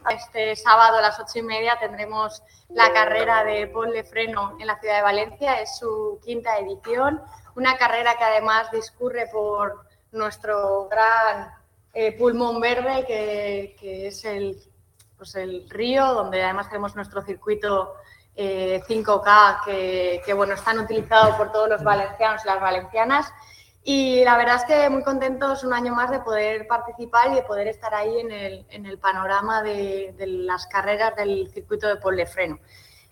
Este sábado a las 8:30 tendremos la carrera de Pol de Freno en la ciudad de Valencia. Es su 5ª edición, una carrera que además discurre por nuestro gran pulmón verde, que es el río, donde además tenemos nuestro circuito 5K, que bueno, están utilizados por todos los valencianos y las valencianas. Y la verdad es que muy contentos un año más de poder participar y de poder estar ahí en el panorama de las carreras del circuito de Pol de Freno.